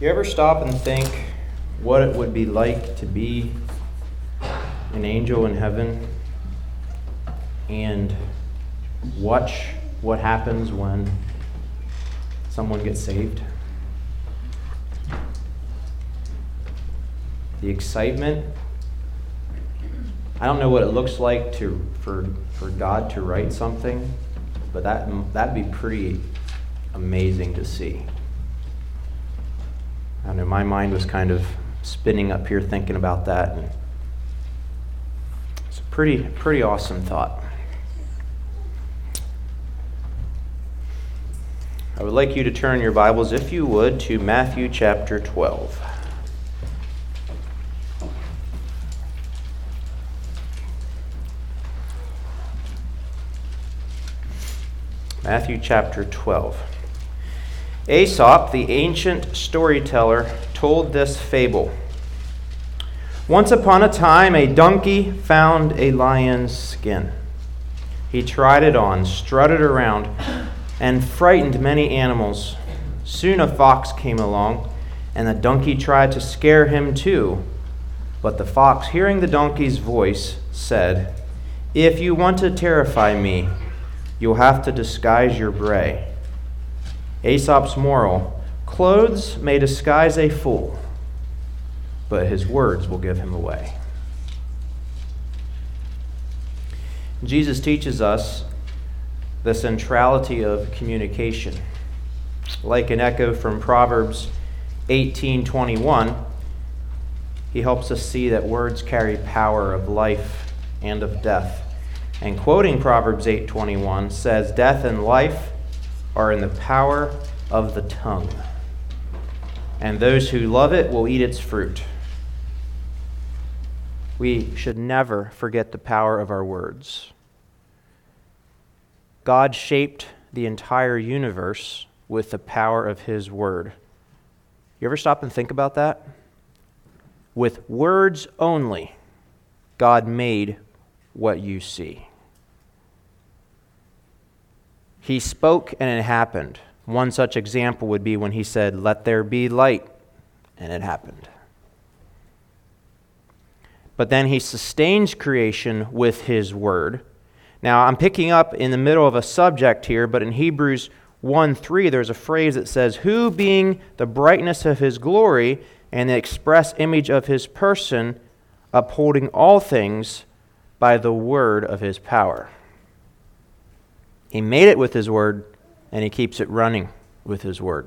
You ever stop and think what it would be like to be an angel in heaven and watch what happens when someone gets saved? The excitement. I don't know what it looks like for God to write something, but that'd be pretty amazing to see. I don't know, my mind was kind of spinning up here thinking about that. And it's a pretty awesome thought. I would like you to turn your Bibles, if you would, to Matthew chapter 12. Matthew chapter 12. Aesop, the ancient storyteller, told this fable. Once upon a time, a donkey found a lion's skin. He tried it on, strutted around, and frightened many animals. Soon a fox came along, and the donkey tried to scare him too. But the fox, hearing the donkey's voice, said, "If you want to terrify me, you'll have to disguise your bray." Aesop's moral: clothes may disguise a fool, but his words will give him away. Jesus teaches us the centrality of communication. Like an echo from Proverbs 18:21, he helps us see that words carry power of life and of death. And quoting Proverbs 8:21 says, "Death and life are in the power of the tongue, and those who love it will eat its fruit." We should never forget the power of our words. God shaped the entire universe with the power of His Word. You ever stop and think about that? With words only, God made what you see. He spoke and it happened. One such example would be when He said, "Let there be light," and it happened. But then He sustains creation with His Word. Now, I'm picking up in the middle of a subject here, but in Hebrews 1:3, there's a phrase that says, "Who being the brightness of His glory and the express image of His person, upholding all things by the word of His power." He made it with His Word, and He keeps it running with His Word.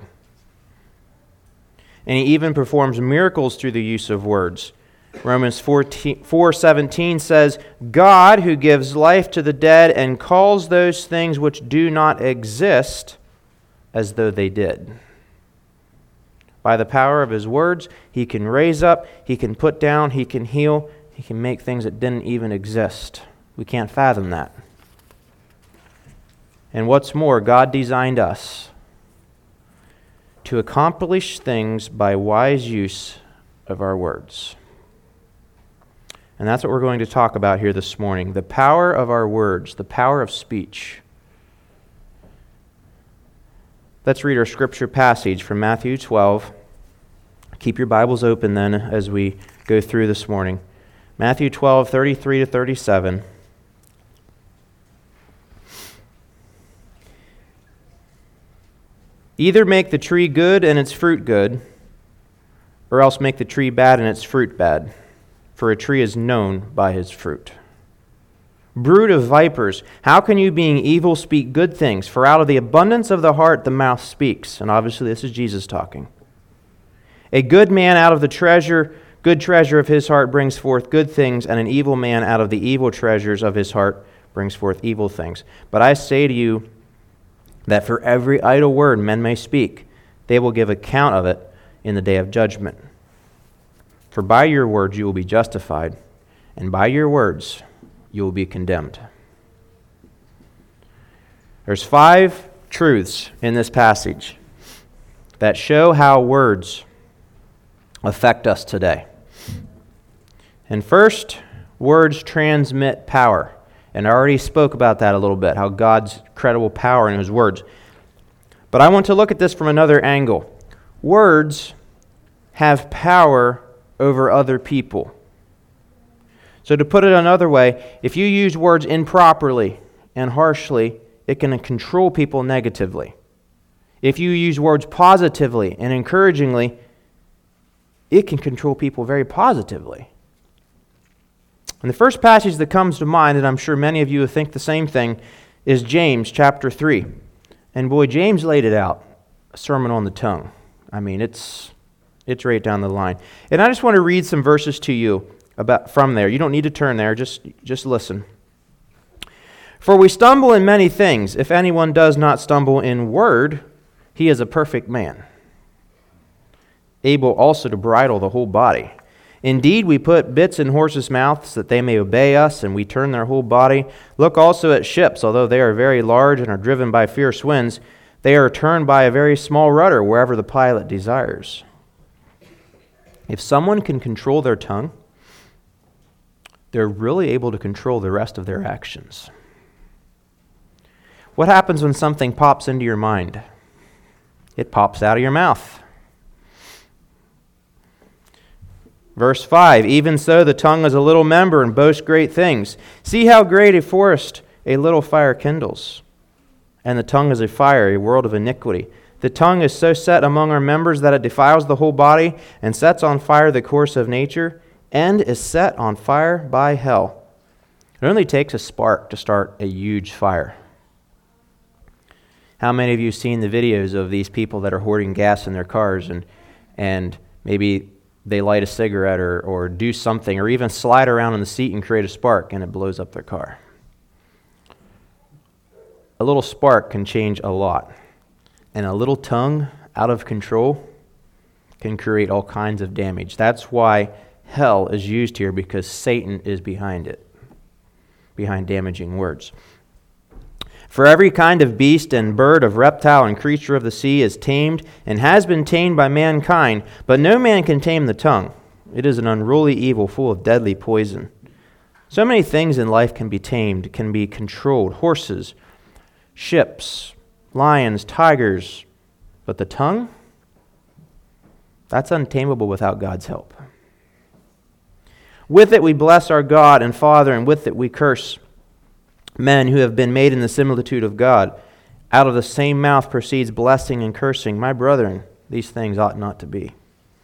And He even performs miracles through the use of words. Romans 4:17 says, "God who gives life to the dead and calls those things which do not exist as though they did." By the power of His words, He can raise up, He can put down, He can heal, He can make things that didn't even exist. We can't fathom that. And what's more, God designed us to accomplish things by wise use of our words. And that's what we're going to talk about here this morning. The power of our words, the power of speech. Let's read our scripture passage from Matthew 12. Keep your Bibles open then as we go through this morning. Matthew 12:33 to 37. "Either make the tree good and its fruit good, or else make the tree bad and its fruit bad. For a tree is known by his fruit. Brood of vipers, how can you, being evil, speak good things? For out of the abundance of the heart the mouth speaks." And obviously this is Jesus talking. "A good man out of the good treasure of his heart brings forth good things, and an evil man out of the evil treasures of his heart brings forth evil things. But I say to you that for every idle word men may speak, they will give account of it in the day of judgment. For by your words you will be justified, and by your words you will be condemned." There's 5 truths in this passage that show how words affect us today. And first, words transmit power. And I already spoke about that a little bit, how God's credible power in His words. But I want to look at this from another angle. Words have power over other people. So to put it another way, if you use words improperly and harshly, it can control people negatively. If you use words positively and encouragingly, it can control people very positively. And the first passage that comes to mind, and I'm sure many of you will think the same thing, is James chapter 3. And boy, James laid it out, a sermon on the tongue. I mean, it's right down the line. And I just want to read some verses to you from there. You don't need to turn there, just listen. For we stumble in many things. If anyone does not stumble in word, he is a perfect man, able also to bridle the whole body. Indeed, we put bits in horses' mouths that they may obey us, and we turn their whole body. Look also at ships, although they are very large and are driven by fierce winds, they are turned by a very small rudder wherever the pilot desires. If someone can control their tongue, they're really able to control the rest of their actions. What happens when something pops into your mind? It pops out of your mouth. Verse 5, even so the tongue is a little member and boasts great things. See how great a forest a little fire kindles. And the tongue is a fire, a world of iniquity. The tongue is so set among our members that it defiles the whole body and sets on fire the course of nature and is set on fire by hell. It only takes a spark to start a huge fire. How many of you have seen the videos of these people that are hoarding gas in their cars and maybe they light a cigarette or do something or even slide around in the seat and create a spark and it blows up their car? A little spark can change a lot. And a little tongue out of control can create all kinds of damage. That's why hell is used here, because Satan is behind it, behind damaging words. For every kind of beast and bird, of reptile and creature of the sea is tamed and has been tamed by mankind, but no man can tame the tongue. It is an unruly evil full of deadly poison. So many things in life can be tamed, can be controlled. Horses, ships, lions, tigers. But the tongue? That's untamable without God's help. With it we bless our God and Father, and with it we curse men who have been made in the similitude of God. Out of the same mouth proceeds blessing and cursing. My brethren, these things ought not to be.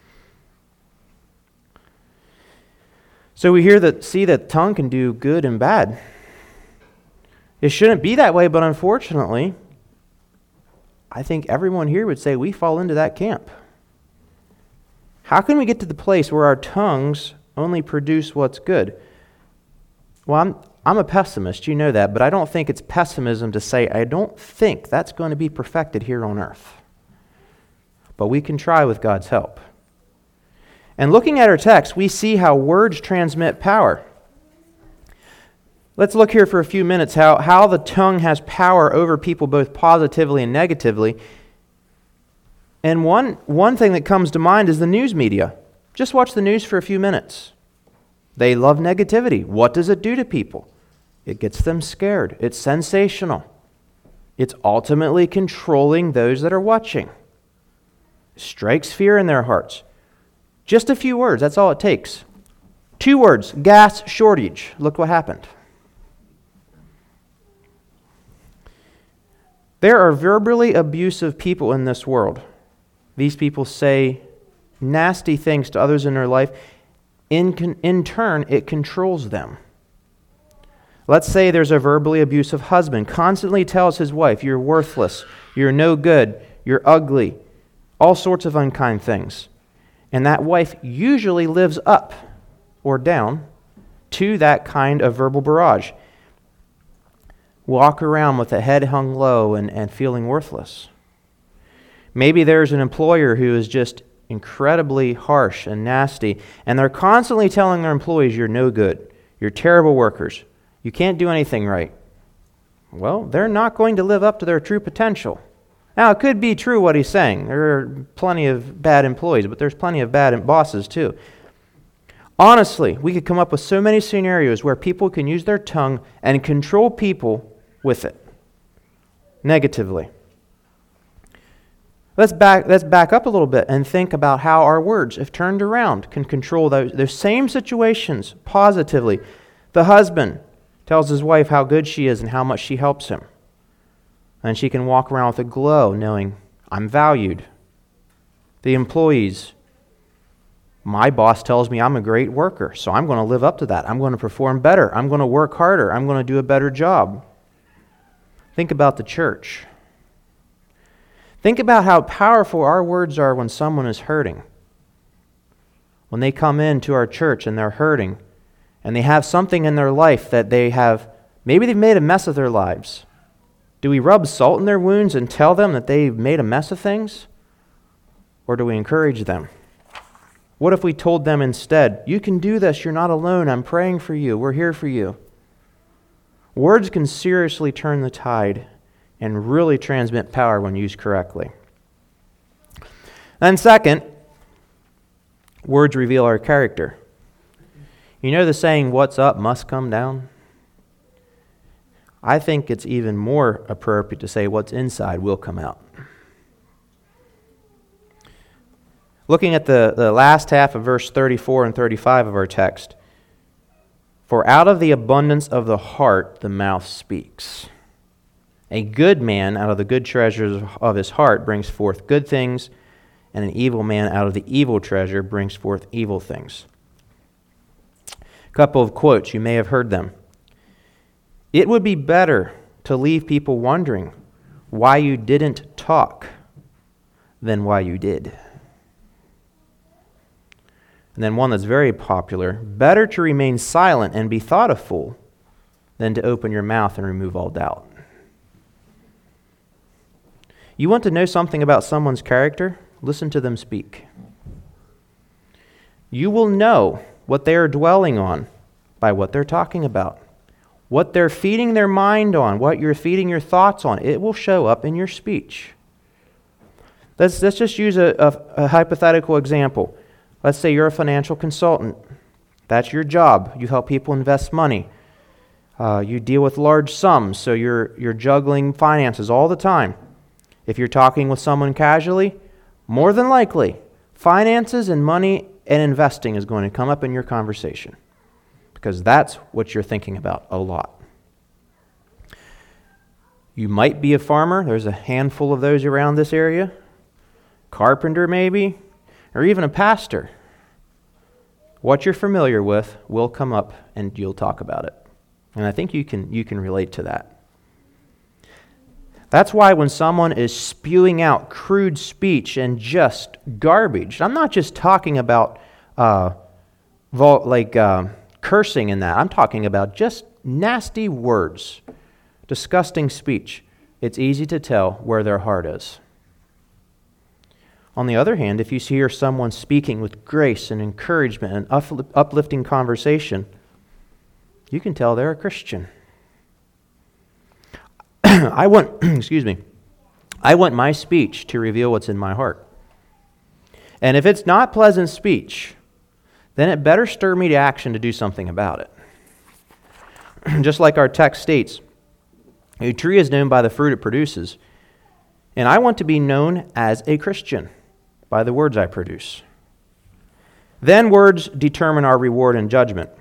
So we see that tongue can do good and bad. It shouldn't be that way, but unfortunately, I think everyone here would say we fall into that camp. How can we get to the place where our tongues only produce what's good? Well, I'm a pessimist, you know that, but I don't think it's pessimism to say I don't think that's going to be perfected here on earth. But we can try with God's help. And looking at our text, we see how words transmit power. Let's look here for a few minutes how the tongue has power over people both positively and negatively. And one thing that comes to mind is the news media. Just watch the news for a few minutes. They love negativity. What does it do to people? It gets them scared. It's sensational. It's ultimately controlling those that are watching. It strikes fear in their hearts. Just a few words, that's all it takes. 2 words, gas shortage. Look what happened. There are verbally abusive people in this world. These people say nasty things to others in their life. In turn, it controls them. Let's say there's a verbally abusive husband, constantly tells his wife, you're worthless, you're no good, you're ugly, all sorts of unkind things. And that wife usually lives up or down to that kind of verbal barrage. Walk around with a head hung low and feeling worthless. Maybe there's an employer who is just incredibly harsh and nasty, and they're constantly telling their employees, you're no good, you're terrible workers, you can't do anything right. Well, they're not going to live up to their true potential. Now, it could be true what he's saying. There are plenty of bad employees, but there's plenty of bad bosses too. Honestly, we could come up with so many scenarios where people can use their tongue and control people with it negatively. Let's back up a little bit and think about how our words, if turned around, can control those same situations positively. The husband tells his wife how good she is and how much she helps him. And she can walk around with a glow knowing, I'm valued. The employees, my boss tells me I'm a great worker, so I'm going to live up to that. I'm going to perform better. I'm going to work harder. I'm going to do a better job. Think about the church. Think about how powerful our words are when someone is hurting. When they come into our church and they're hurting, and they have something in their life that maybe they've made a mess of their lives. Do we rub salt in their wounds and tell them that they've made a mess of things? Or do we encourage them? What if we told them instead, you can do this, you're not alone, I'm praying for you, we're here for you. Words can seriously turn the tide and really transmit power when used correctly. And second, words reveal our character. You know the saying, what's up must come down? I think it's even more appropriate to say what's inside will come out. Looking at the last half of verse 34 and 35 of our text, for out of the abundance of the heart the mouth speaks. A good man out of the good treasures of his heart brings forth good things, and an evil man out of the evil treasure brings forth evil things. A couple of quotes, you may have heard them. It would be better to leave people wondering why you didn't talk than why you did. And then one that's very popular, better to remain silent and be thought a fool than to open your mouth and remove all doubt. You want to know something about someone's character? Listen to them speak. You will know what they are dwelling on by what they're talking about. What they're feeding their mind on, what you're feeding your thoughts on, it will show up in your speech. Let's just use a hypothetical example. Let's say you're a financial consultant. That's your job. You help people invest money. You deal with large sums, so you're juggling finances all the time. If you're talking with someone casually, more than likely, finances and money and investing is going to come up in your conversation because that's what you're thinking about a lot. You might be a farmer. There's a handful of those around this area. Carpenter maybe, or even a pastor. What you're familiar with will come up and you'll talk about it. And I think you can relate to that. That's why when someone is spewing out crude speech and just garbage, I'm not just talking about cursing in that. I'm talking about just nasty words, disgusting speech. It's easy to tell where their heart is. On the other hand, if you hear someone speaking with grace and encouragement and uplifting conversation, you can tell they're a Christian. I want my speech to reveal what's in my heart. And if it's not pleasant speech, then it better stir me to action to do something about it. Just like our text states, a tree is known by the fruit it produces, and I want to be known as a Christian by the words I produce. Then words determine our reward and judgment.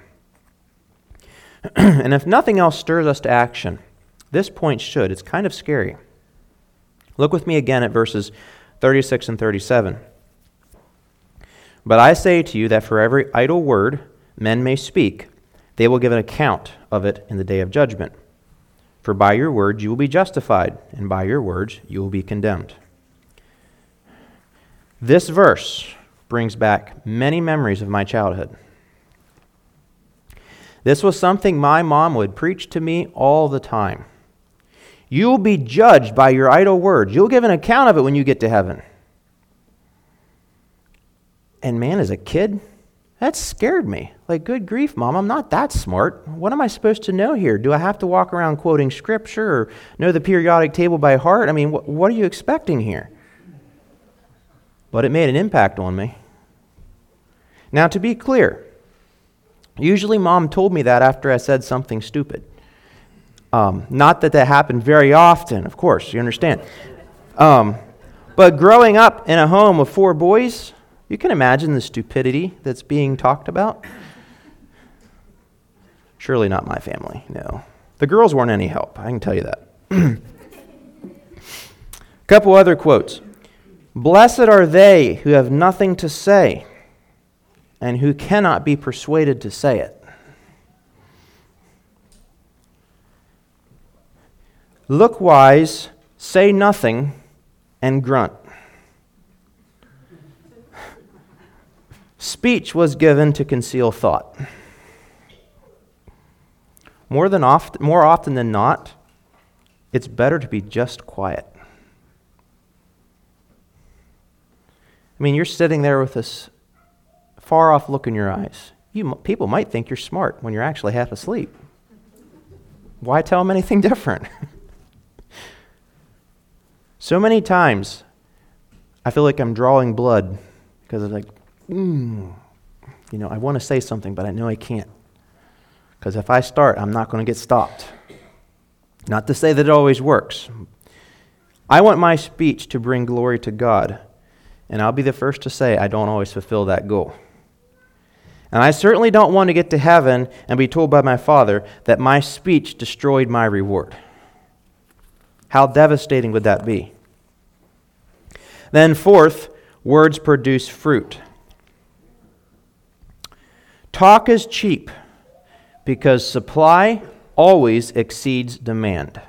And if nothing else stirs us to action, this point should. It's kind of scary. Look with me again at verses 36 and 37. But I say to you that for every idle word men may speak, they will give an account of it in the day of judgment. For by your words you will be justified, and by your words you will be condemned. This verse brings back many memories of my childhood. This was something my mom would preach to me all the time. You will be judged by your idle words. You'll give an account of it when you get to heaven. And man, as a kid, that scared me. Like, good grief, Mom, I'm not that smart. What am I supposed to know here? Do I have to walk around quoting scripture or know the periodic table by heart? I mean, what are you expecting here? But it made an impact on me. Now, to be clear, usually Mom told me that after I said something stupid. Not that happened very often, of course, you understand. But But growing up in a home of 4 boys, you can imagine the stupidity that's being talked about. Surely not my family, no. The girls weren't any help, I can tell you that. Couple other quotes. Blessed are they who have nothing to say and who cannot be persuaded to say it. Look wise, say nothing, and grunt. Speech was given to conceal thought. More often than not, it's better to be just quiet. I mean, you're sitting there with this far-off look in your eyes. People might think you're smart when you're actually half asleep. Why tell them anything different? So many times, I feel like I'm drawing blood because I'm like, I want to say something, but I know I can't. Because if I start, I'm not going to get stopped. Not to say that it always works. I want my speech to bring glory to God, and I'll be the first to say I don't always fulfill that goal. And I certainly don't want to get to heaven and be told by my Father that my speech destroyed my reward. How devastating would that be? Then fourth, words produce fruit. Talk is cheap because supply always exceeds demand.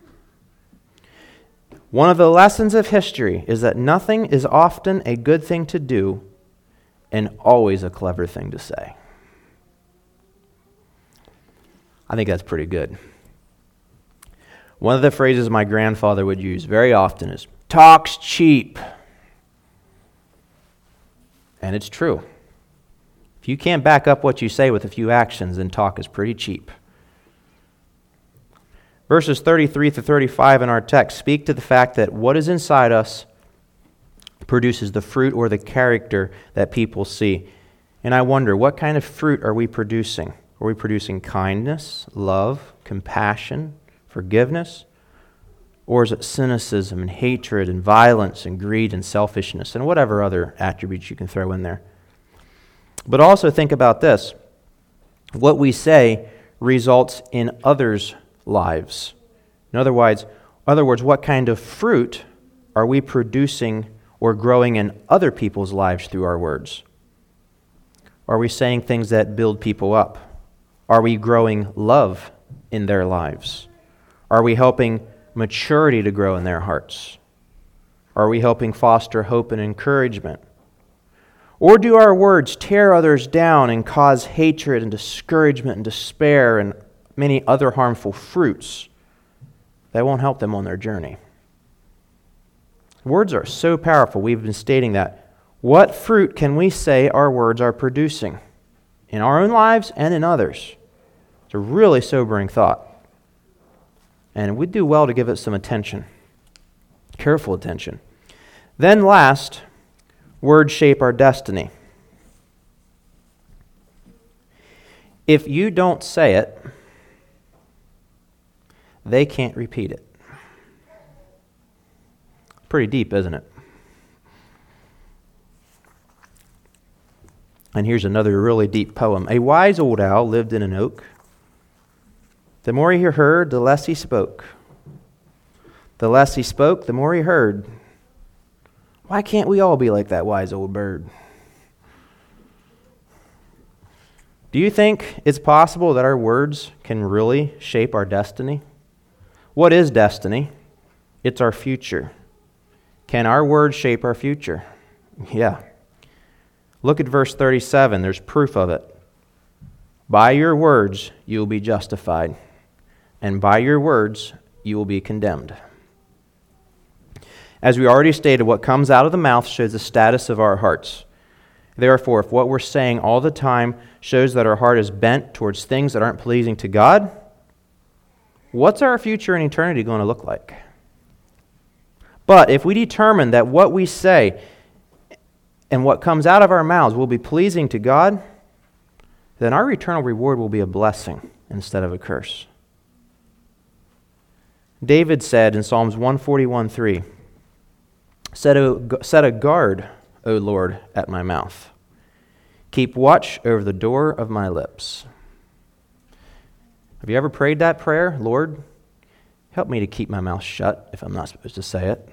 One of the lessons of history is that nothing is often a good thing to do and always a clever thing to say. I think that's pretty good. One of the phrases my grandfather would use very often is, talk's cheap. And it's true. If you can't back up what you say with a few actions, then talk is pretty cheap. Verses 33 to 35 in our text speak to the fact that what is inside us produces the fruit or the character that people see. And I wonder, what kind of fruit are we producing? Are we producing kindness, love, compassion, forgiveness? Or is it cynicism and hatred and violence and greed and selfishness and whatever other attributes you can throw in there? But also think about this. What we say results in others' lives. In other words, what kind of fruit are we producing or growing in other people's lives through our words? Are we saying things that build people up? Are we growing love in their lives? Are we helping maturity to grow in their hearts? Are we helping foster hope and encouragement? Or do our words tear others down and cause hatred and discouragement and despair and many other harmful fruits that won't help them on their journey? Words are so powerful. We've been stating that. What fruit can we say our words are producing in our own lives and in others? It's a really sobering thought. And we'd do well to give it some attention, careful attention. Then last, words shape our destiny. If you don't say it, they can't repeat it. Pretty deep, isn't it? And here's another really deep poem. A wise old owl lived in an oak. The more he heard, the less he spoke. The less he spoke, the more he heard. Why can't we all be like that wise old bird? Do you think it's possible that our words can really shape our destiny? What is destiny? It's our future. Can our words shape our future? Yeah. Look at verse 37. There's proof of it. By your words you will be justified, and by your words you will be condemned. As we already stated, what comes out of the mouth shows the status of our hearts. Therefore, if what we're saying all the time shows that our heart is bent towards things that aren't pleasing to God, what's our future in eternity going to look like? But if we determine that what we say and what comes out of our mouths will be pleasing to God, then our eternal reward will be a blessing instead of a curse. David said in Psalms 141:3, Set a guard, O Lord, at my mouth. Keep watch over the door of my lips. Have you ever prayed that prayer? Lord, help me to keep my mouth shut if I'm not supposed to say it.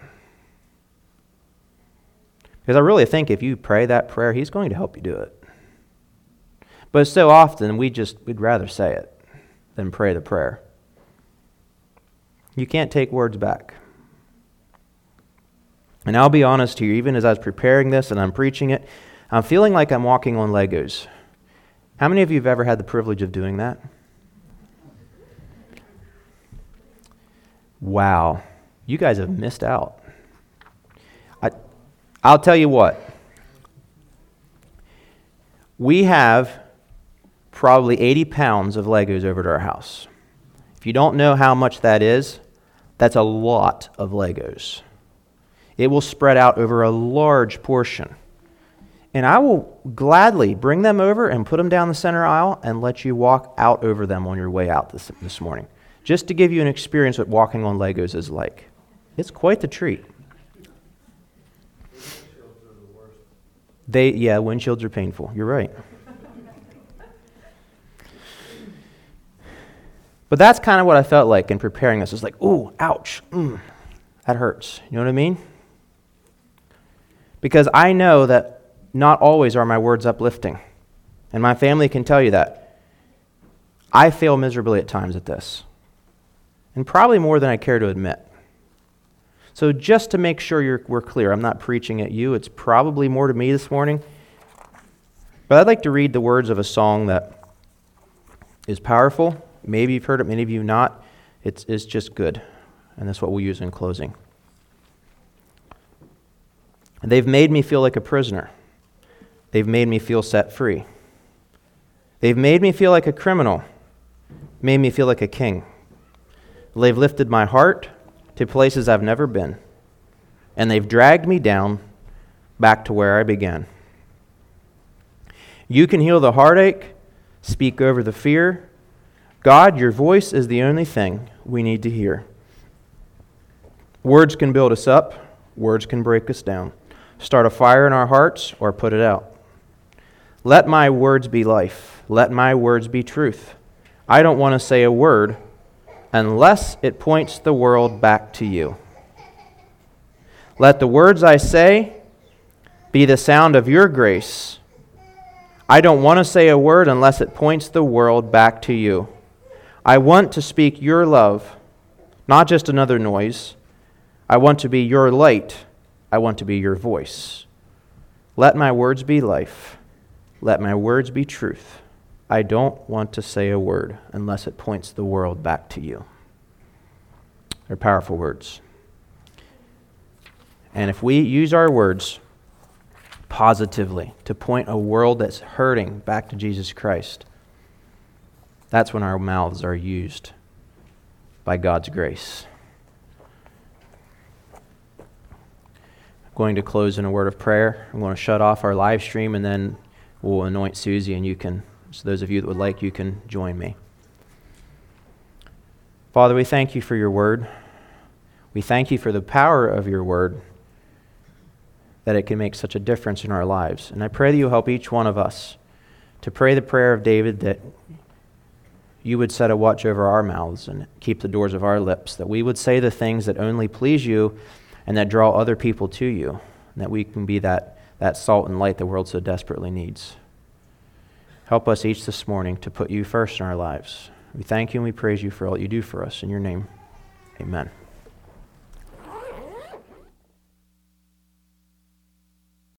Because I really think if you pray that prayer, He's going to help you do it. But so often we'd rather say it than pray the prayer. You can't take words back. And I'll be honest here, even as I was preparing this and I'm preaching it, I'm feeling like I'm walking on Legos. How many of you have ever had the privilege of doing that? Wow, you guys have missed out. I'll tell you what. We have probably 80 pounds of Legos over at our house. If you don't know how much that is, that's a lot of Legos. It will spread out over a large portion. And I will gladly bring them over and put them down the center aisle and let you walk out over them on your way out this morning. Just to give you an experience what walking on Legos is like. It's quite the treat. Windshields are painful. You're right. But that's kind of what I felt like in preparing this. It's like, ooh, ouch, that hurts. You know what I mean? Because I know that not always are my words uplifting. And my family can tell you that. I fail miserably at times at this. And probably more than I care to admit. So just to make sure we're clear, I'm not preaching at you. It's probably more to me this morning. But I'd like to read the words of a song that is powerful. Maybe you've heard it, many of you not. It's just good. And that's what we'll use in closing. They've made me feel like a prisoner. They've made me feel set free. They've made me feel like a criminal. Made me feel like a king. They've lifted my heart to places I've never been. And they've dragged me down back to where I began. You can heal the heartache, speak over the fear. God, your voice is the only thing we need to hear. Words can build us up. Words can break us down. Start a fire in our hearts or put it out. Let my words be life. Let my words be truth. I don't want to say a word unless it points the world back to you. Let the words I say be the sound of your grace. I don't want to say a word unless it points the world back to you. I want to speak your love, not just another noise. I want to be your light. I want to be your voice. Let my words be life. Let my words be truth. I don't want to say a word unless it points the world back to you. They're powerful words. And if we use our words positively to point a world that's hurting back to Jesus Christ, that's when our mouths are used by God's grace. I'm going to close in a word of prayer. I'm going to shut off our live stream and then we'll anoint Susie, and you can, so those of you that would like, you can join me. Father, we thank you for your word. We thank you for the power of your word, that it can make such a difference in our lives. And I pray that you help each one of us to pray the prayer of David, that you would set a watch over our mouths and keep the doors of our lips, that we would say the things that only please you and that draw other people to you, and that we can be that salt and light the world so desperately needs. Help us each this morning to put you first in our lives. We thank you and we praise you for all you do for us. In your name, amen.